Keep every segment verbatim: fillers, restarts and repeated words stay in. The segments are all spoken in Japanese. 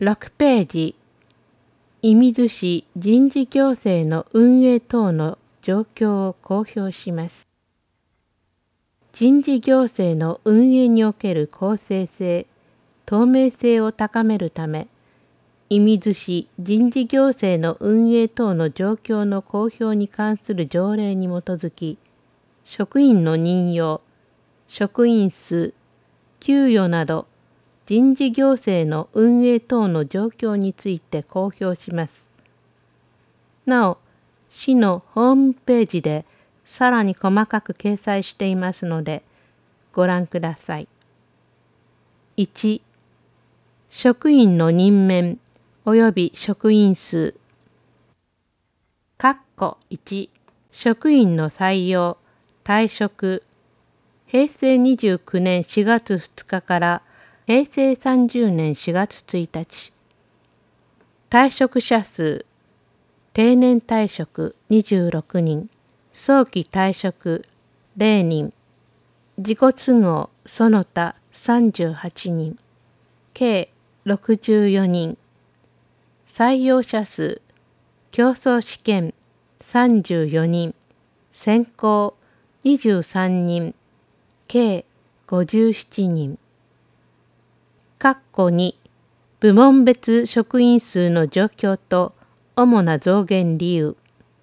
ろくページ、射水市人事行政の運営等の状況を公表します。人事行政の運営における公正性、透明性を高めるため、射水市人事行政の運営等の状況の公表に関する条例に基づき、職員の任用、職員数、給与など、人事行政の運営等の状況について公表します。なお、市のホームページでさらに細かく掲載していますので、ご覧ください。いち、職員の任免及び職員数。括弧いち、職員の採用、退職。へいせいにじゅうきゅうねんしがつふつかからへいせいさんじゅうねんしがつついたち。退職者数。定年退職にじゅうろくにん、早期退職れいにん、自己都合その他さんじゅうはちにん、計ろくじゅうよにん。採用者数。競争試験さんじゅうよにん、選考にじゅうさんにん、計ごじゅうななにん。括弧に、部門別職員数の状況と主な増減理由。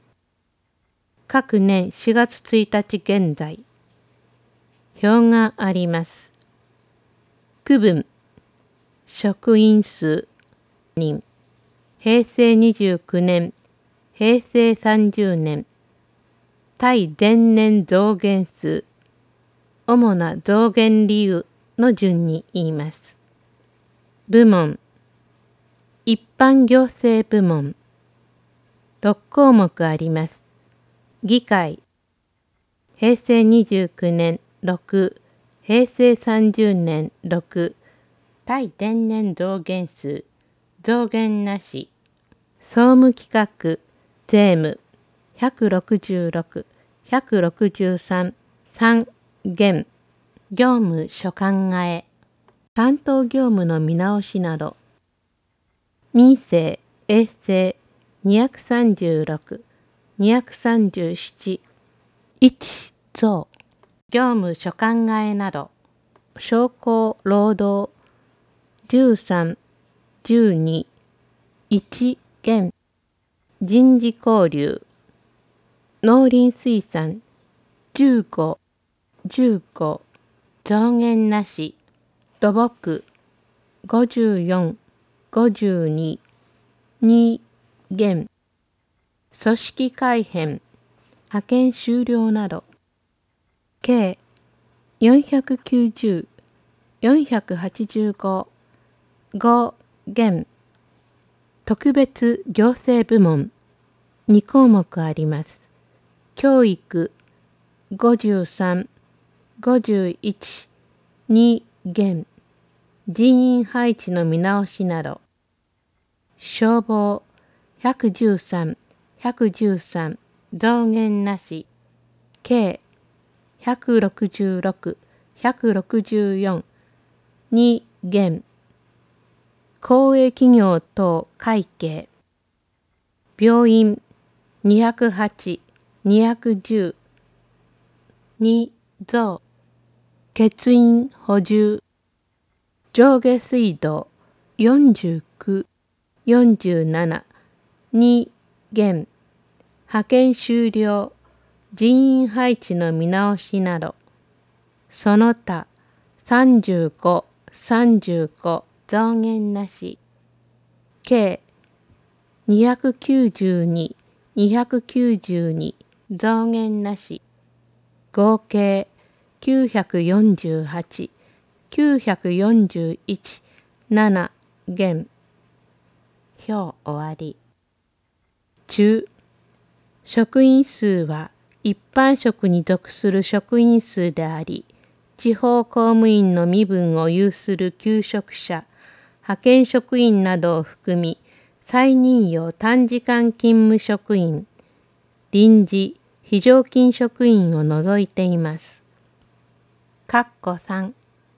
各年しがつついたち現在。表があります。区分。職員数。人。へいせいにじゅうきゅうねん、へいせいさんじゅうねん。対前年増減数。主な増減理由の順に言います。部門。一般行政部門。ろくこうもくあります。議会。へいせいにじゅうきゅうねんろく、へいせいさんじゅうねんろく。対前年増減数。増減なし。総務企画、税務。ひゃくろくじゅうろく、ひゃくろくじゅうさん、さん減。業務所管替え。担当業務の見直しなど。民政、衛生、にひゃくさんじゅうろく、にひゃくさんじゅうなな、いち増。業務所管替えなど。商工労働、じゅうさん、じゅうに、いち減。人事交流。農林水産、じゅうご、じゅうご、増減なし。土木、ごじゅうよん、ごじゅうに、に減。組織改編、派遣終了など。計よんひゃくきゅうじゅう、よんひゃくはちじゅうご、ご減。特別行政部門、にこうもくあります。教育、ごじゅうさん、ごじゅういち、に減。人員配置の見直しなど。消防、ひゃくじゅうさん、ひゃくじゅうさん、増減なし。計ひゃくろくじゅうろく、ひゃくろくじゅうよん、に減。公営企業等会計。病院、にひゃくはち、にひゃくじゅう、に増。欠員補充。上下水道、よんじゅうきゅう、よんじゅうなな、に減。派遣終了、人員配置の見直しなど。その他、さんじゅうご、さんじゅうご、増減なし。計にひゃくきゅうじゅうに、にひゃくきゅうじゅうに、増減なし。合計きゅうひゃくよんじゅうはち、きゅうひゃくよんじゅういち、なな減。表終わり。中。職員数は一般職に属する職員数であり、地方公務員の身分を有する求職者、派遣職員などを含み、再任用短時間勤務職員、臨時、非常勤職員を除いています。括弧さん。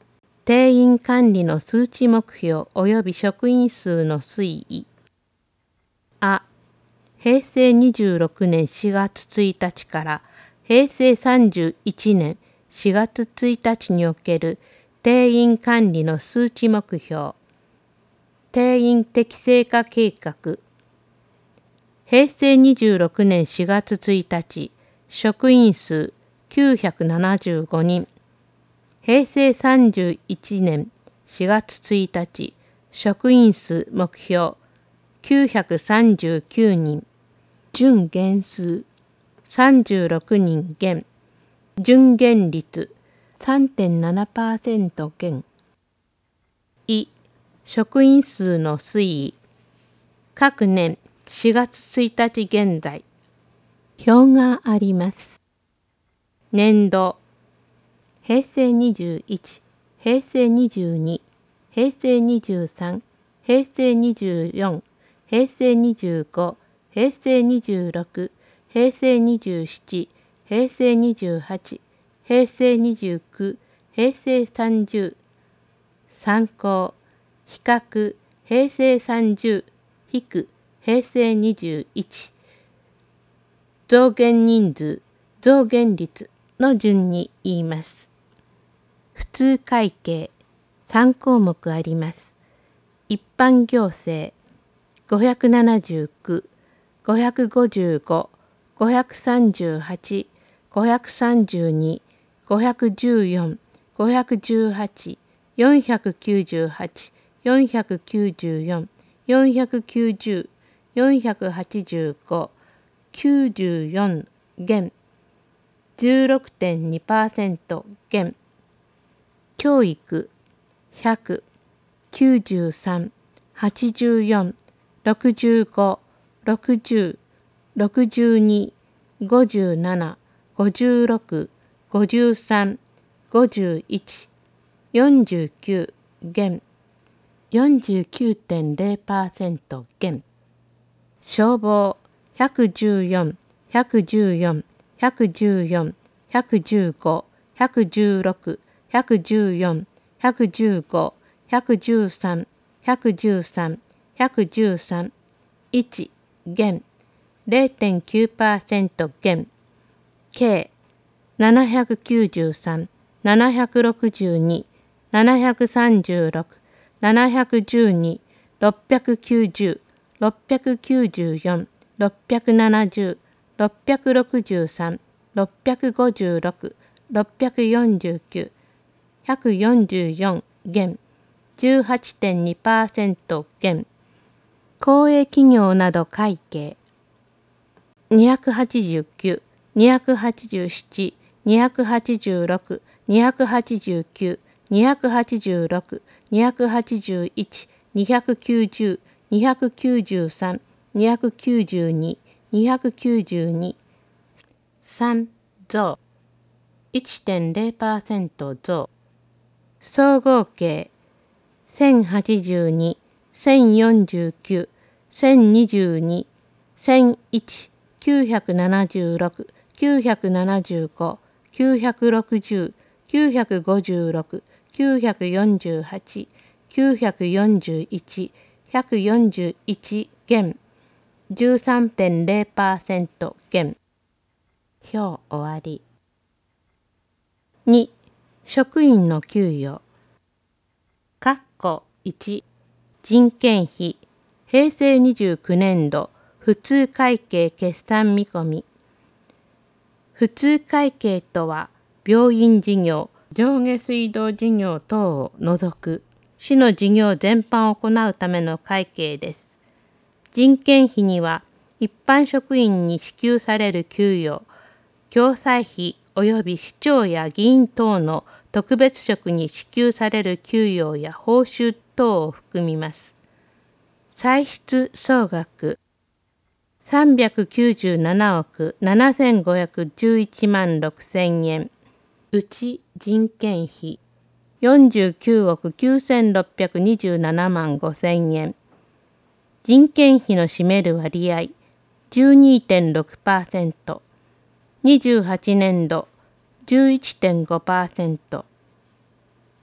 定員管理の数値目標及び職員数の推移。あ、平成にじゅうろくねんしがつついたちから平成さんじゅういちねんしがつついたちにおける定員管理の数値目標。定員適正化計画。平成にじゅうろくねんしがつついたち、職員数きゅうひゃくななじゅうごにん。平成さんじゅういちねんしがつついたち、職員数目標きゅうひゃくさんじゅうきゅうにん。準減数さんじゅうろくにん減。準減率 さんてんななパーセント 減。い、職員数の推移。各年しがつついたち現在。表があります。年度。平成にじゅういち、平成にじゅうに、平成にじゅうさん、平成にじゅうよん、平成にじゅうご、平成にじゅうろく、平成にじゅうなな、平成にじゅうはち、平成にじゅうきゅう、平成さんじゅう。参考、比較、平成さんじゅう、引く、平成にじゅういち。増減人数、増減率の順に言います。普通会計、さんこうもくあります。一般行政、ごひゃくななじゅうきゅう、ごひゃくごじゅうご、ごひゃくさんじゅうはち、ごひゃくさんじゅうに、ごひゃくじゅうよん、ごひゃくじゅうはち、よんひゃくきゅうじゅうはち、よんひゃくきゅうじゅうよん、よんひゃくきゅうじゅう、よんひゃくはちじゅうご、きゅうじゅうよん減。じゅうろくてんにパーセント 減。教育ひゃく、きゅうじゅうさん、はちじゅうよん、ろくじゅうご、ろくじゅう、ろくじゅうに、ごじゅうなな、ごじゅうろく、ごじゅうさん、ごじゅういち、よんじゅうきゅう減。よんじゅうきゅうてんゼロパーセント 減。消防ひゃくじゅうよん、ひゃくじゅうよん、ひゃくじゅうよん、ひゃくじゅうご、ひゃくじゅうろく、ひゃくじゅうよん、ひゃくじゅうご、ひゃくじゅうさん、ひゃくじゅうさん、ひゃくじゅうさん、いち減。ゼロてんきゅうパーセント 減。計ななひゃくきゅうじゅうさん、ななひゃくろくじゅうに、ななひゃくさんじゅうろく、ななひゃくじゅうに、ろっぴゃくきゅうじゅう、ろっぴゃくきゅうじゅうよん、ろっぴゃくななじゅう、ろっぴゃくろくじゅうさん、ろっぴゃくごじゅうろく、ろっぴゃくよんじゅうきゅう、ひゃくよんじゅうよん減。じゅうはちてんにパーセント 減。公営企業など会計にひゃくはちじゅうきゅう、にひゃくはちじゅうなな、にひゃくはちじゅうろく、にひゃくはちじゅうきゅう、にひゃくはちじゅうろく、にひゃくはちじゅういち、にひゃくきゅうじゅう、にひゃくきゅうじゅうさん、にひゃくきゅうじゅうに、にひゃくきゅうじゅうに。さん増 いってんゼロパーセント 増。総合計せんはちじゅうに、せんよんじゅうきゅう、せんにじゅうに、せんいち、きゅうひゃくななじゅうろく、きゅうひゃくななじゅうご、きゅうひゃくろくじゅう、きゅうひゃくごじゅうろく、きゅうひゃくよんじゅうはち、きゅうひゃくよんじゅういち、ひゃくよんじゅういち減。じゅうさんてんゼロパーセント 減。表終わり。に、職員の給与。括弧いち、人件費、平成にじゅうきゅうねん度、普通会計決算見込み。普通会計とは、病院事業、上下水道事業等を除く、市の事業全般を行うための会計です。人件費には、一般職員に支給される給与、共済費及び市長や議員等の特別職に支給される給与や報酬等を含みます。歳出総額さんびゃくきゅうじゅうななおくななせんごひゃくじゅういちまんろくせんえん。うち人件費よんじゅうきゅうおくきゅうせんろっぴゃくにじゅうななまんごせんえん。人件費の占める割合 じゅうにてんろくパーセント。にじゅうはちねん度 じゅういちてんごパーセント。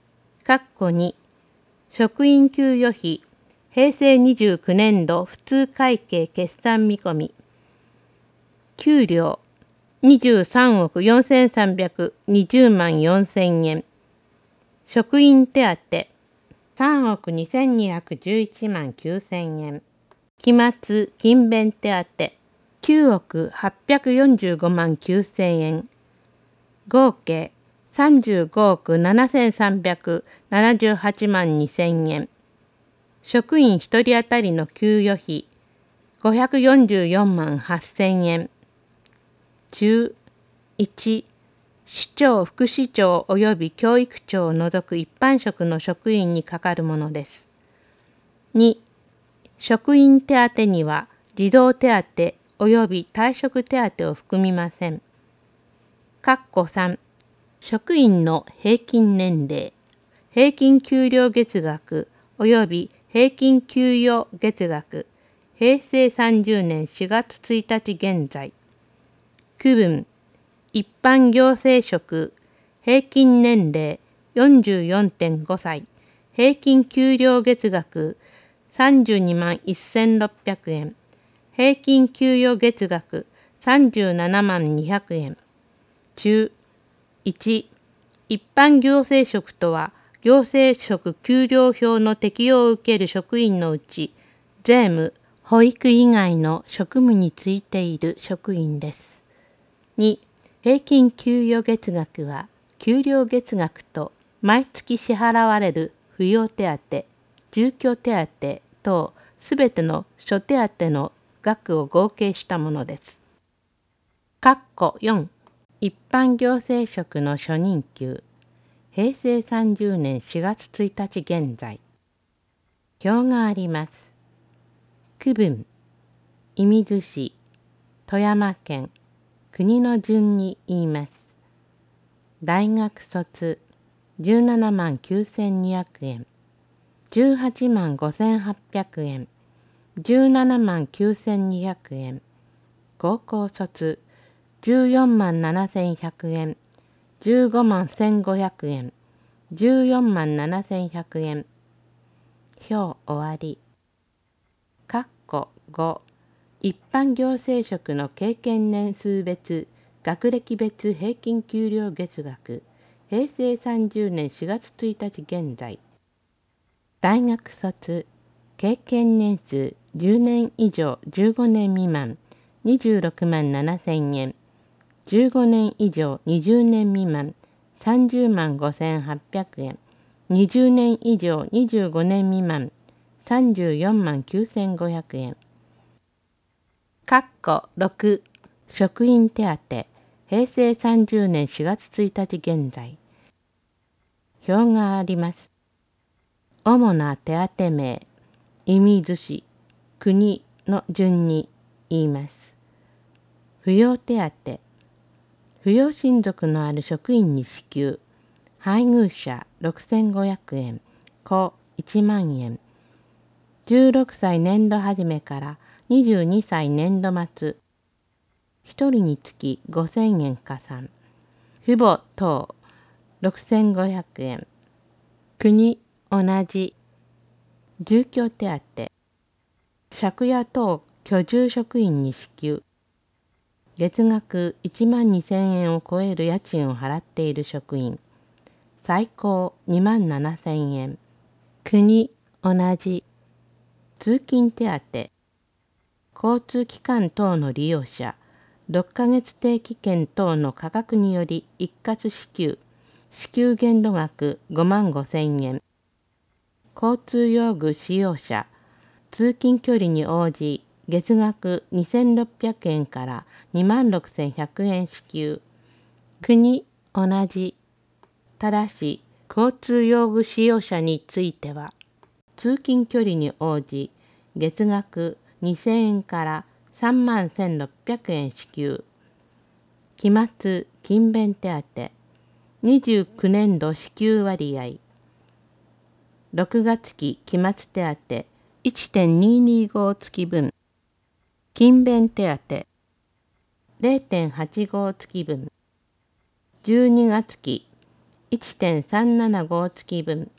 括弧に、職員給与費、平成にじゅうきゅうねん度普通会計決算見込み。給料、にじゅうさんおくよんせんさんびゃくにじゅうまんよんせんえん。職員手当、さんおくにせんにひゃくじゅういちまんきゅうせんえん。期末勤勉手当、きゅうおくはっぴゃくよんじゅうごまんきゅうせんえん。合計さんじゅうごおくななせんさんびゃくななじゅうはちまんにせんえん。職員ひとり当たりの給与費ごひゃくよんじゅうよんまんはっせんえん。中いち、市長副市長及び教育長を除く一般職の職員にかかるものです。に、職員手当には児童手当及び退職手当を含みません。括弧さん、職員の平均年齢、平均給料月額及び平均給与月額、平成さんじゅうねんしがつついたち現在。区分、一般行政職、平均年齢 よんじゅうよんてんごさい、平均給料月額さんじゅうにまんせんろっぴゃくえん、平均給与月額さんじゅうななまんにひゃくえん。中いち、一般行政職とは、行政職給料表の適用を受ける職員のうち、税務、保育以外の職務についている職員です。に、平均給与月額は、給料月額と毎月支払われる扶養手当、住居手当等すべての諸手当の額を合計したものです。括弧よん、一般行政職の初任給、平成さんじゅうねんしがつついたち現在。表があります。区分、射水市、富山県、国の順に言います。大学卒、じゅうななまんきゅうせんにひゃくえん、じゅうはちまんごせんはっぴゃくえん、じゅうななまんきゅうせんにひゃくえん、高校卒、じゅうよんまんななせんひゃくえん、じゅうごまんせんごひゃくえん、じゅうよんまんななせんひゃくえん。表終わり。括弧ご、一般行政職の経験年数別、学歴別平均給料月額、平成さんじゅうねんしがつついたち現在。大学卒、経験年数じゅうねん以上じゅうごねん未満、にじゅうろくまんななせんえん、じゅうごねん以上にじゅうねん未満、さんじゅうまんごせんはっぴゃくえん、にじゅうねん以上にじゅうごねん未満、さんじゅうよんまんきゅうせんごひゃくえん。括弧ろく、職員手当、平成さんじゅうねんしがつついたち現在。表があります。主な手当名、射水市、国の順に言います。扶養手当、扶養親族のある職員に支給、配偶者ろくせんごひゃくえん、子いちまんえん、じゅうろくさい年度始めからにじゅうにさい年度末、ひとりにつきごせんえん加算、父母等ろくせんごひゃくえん、国同じ、住居手当、借家等居住職員に支給、月額いちまんにせんえんを超える家賃を払っている職員、最高にまんななせんえん、国同じ、通勤手当、交通機関等の利用者、ろっかげつ定期券等の価格により一括支給、支給限度額ごまんごせんえん、交通用具使用者、通勤距離に応じ、月額にせんろっぴゃくえんからにまんろくせんひゃくえん支給。国同じ。ただし、交通用具使用者については、通勤距離に応じ、月額にせんえんからさんまんせんろっぴゃくえん支給。期末勤勉手当。にじゅうきゅうねん度支給割合。ろくがつ期期末手当 いってんににご 月分。勤勉手当 れいてんはちご 月分。じゅうにがつ期 いってんさんななご 月分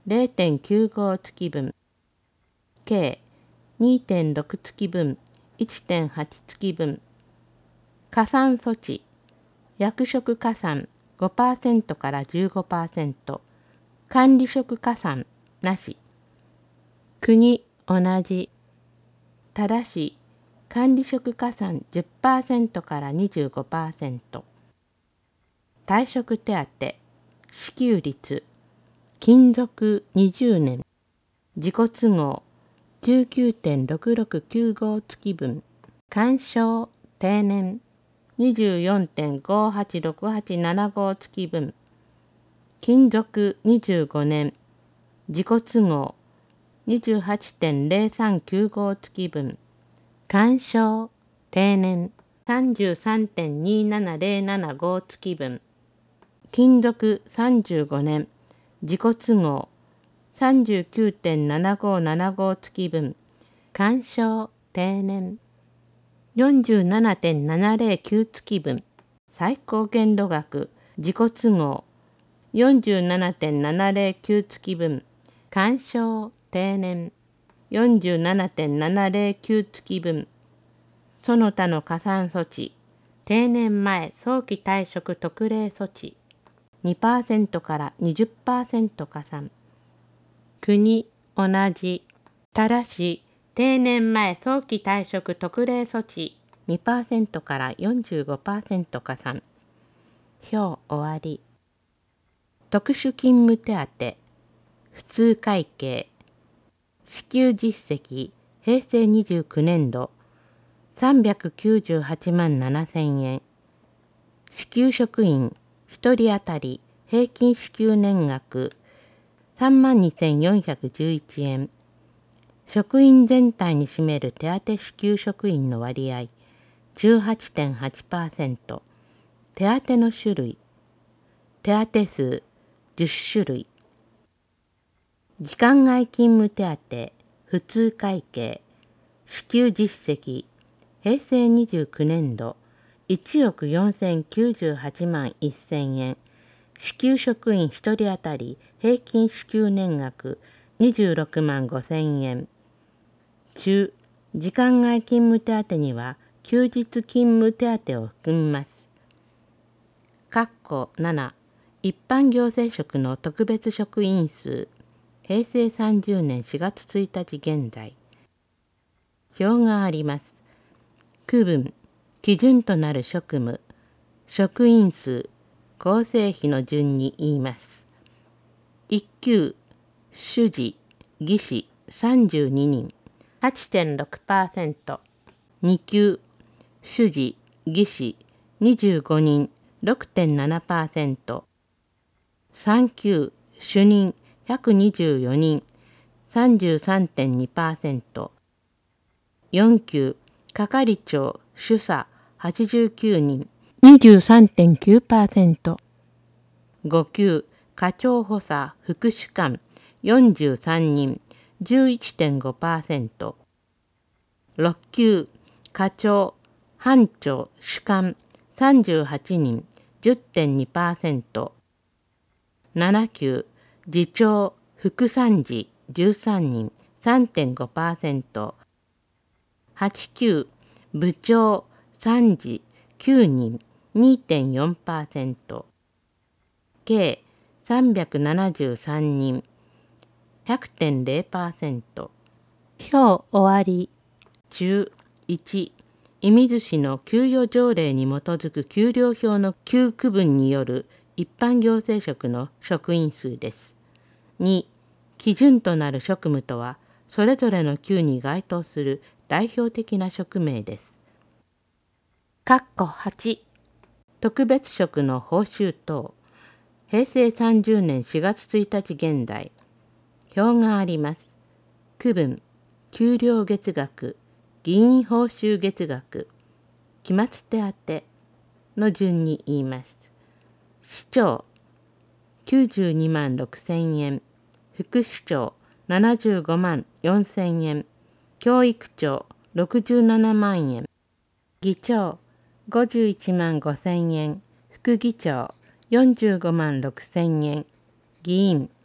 れいてんきゅうご 月分、計 にてんろく 月分、いってんはち 月分。加算措置、役職加算 ごパーセント から じゅうごパーセント、管理職加算なし。国同じ。ただし、管理職加算 じゅっパーセント から にじゅうごパーセント。退職手当、支給率、勤続にじゅうねん、自己都合 じゅうきゅうてんろくろくきゅうご 月分、干渉定年 にじゅうよんてんごはちろくはちななご 月分、勤続にじゅうごねん、自己都合 にじゅうはちてんぜろさんきゅうご 月分、干渉定年 さんじゅうさんてんにななぜろななご 月分、勤続さんじゅうごねん、自己都合 さんじゅうきゅうてんななごななご 月分、干渉定年 よんじゅうななてんななぜろきゅう 月分、最高限度額、自己都合 よんじゅうななてんななぜろきゅう 月分、干渉定年 よんじゅうななてんななぜろきゅう 月分、その他の加算措置、定年前早期退職特例措置、にパーセント から にじゅっパーセント 加算。国同じ。ただし、定年前早期退職特例措置 にパーセント から よんじゅうごパーセント 加算。表終わり。特殊勤務手当、普通会計、支給実績、へいせいにじゅうきゅうねんど、さんびゃくきゅうじゅうはちまんななせんえん。支給職員ひとり当たり平均支給年額さんまんにせんよんひゃくじゅういちえん。職員全体に占める手当支給職員の割合 じゅうはちてんはちパーセント。手当の種類、手当数じゅっしゅるい。時間外勤務手当、普通会計、支給実績、へいせいにじゅうきゅうねんどいちおくよんせんきゅうじゅうはちまんせんえん。支給職員ひとり当たり平均支給年額にじゅうろくまんごせんえん。中、時間外勤務手当には休日勤務手当を含みます。括弧なな、一般行政職の特別職員数、へいせいさんじゅうねんしがつついたち現在。表があります。区分、基準となる職務、職員数、構成比の順に言います。いっ級、主事、技師さんじゅうににん、はちてんろくパーセント。に級、主事、技師にじゅうごにん、ろくてんななパーセント。さん級、主任ひゃくにじゅうよにん、さんじゅうさんてんにパーセント。よん級、係長、主査はちじゅうきゅうにん、にじゅうさんてんきゅうパーセント。ご級、課長補佐副主幹よんじゅうさんにん、じゅういってんごパーセント。ろっ級、課長、班長、主幹さんじゅうはちにん、じゅってんにパーセント。なな級、次長、副参事じゅうさんにん、さんてんごパーセント。はち級、部長、参事きゅうにん、にてんよんパーセント。計さんびゃくななじゅうさんにん、ひゃくてんぜろパーセント。表終わり。中いち、射水市の給与条例に基づく給料表の給区分による一般行政職の職員数です。に、基準となる職務とは、それぞれの級に該当する代表的な職名です。括弧はち、特別職の報酬等、へいせいさんじゅうねんしがつついたち現在。表があります。区分、給料月額、議員報酬月額、期末手当の順に言います。市長、きゅうじゅうにまんろくせんえん、副市長、ななじゅうごまんよんせんえん、教育長、ろくじゅうななまんえん、議長、ごじゅういちまんごせんえん、副議長、よんじゅうごまんろくせんえん、議員、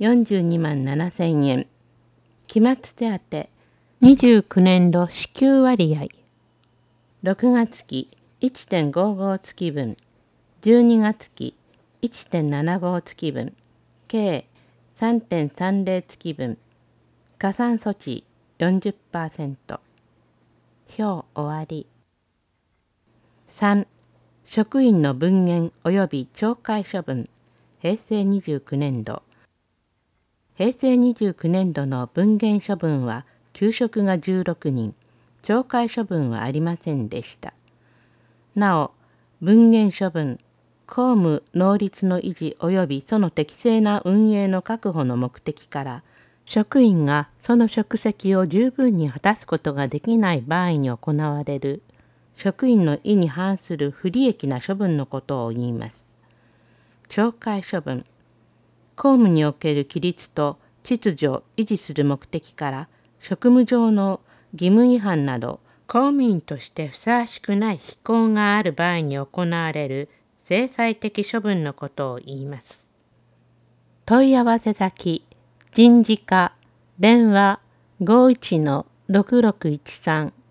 よんじゅうにまんななせんえん。期末手当にじゅうきゅうねんど支給割合。ろくがつ期 いってんごご 月分、じゅうにがつ期 いってんななご 月分、計 さんてんさんぜろ 月分。加算措置 よんじゅっパーセント。表終わり。さん. 職員の分減及び懲戒処分。平成にじゅうきゅうねんど。平成にじゅうきゅうねんどの分減処分は休職がじゅうろくにん、懲戒処分はありませんでした。なお、分減処分、公務能率の維持及びその適正な運営の確保の目的から、職員がその職責を十分に果たすことができない場合に行われる、職員の意に反する不利益な処分のことを言います。懲戒処分、公務における規律と秩序を維持する目的から、職務上の義務違反など、公務員としてふさわしくない非行がある場合に行われる制裁的処分のことを言います。問い合わせ先、人事課、電話 ごいちのろくろくいちさん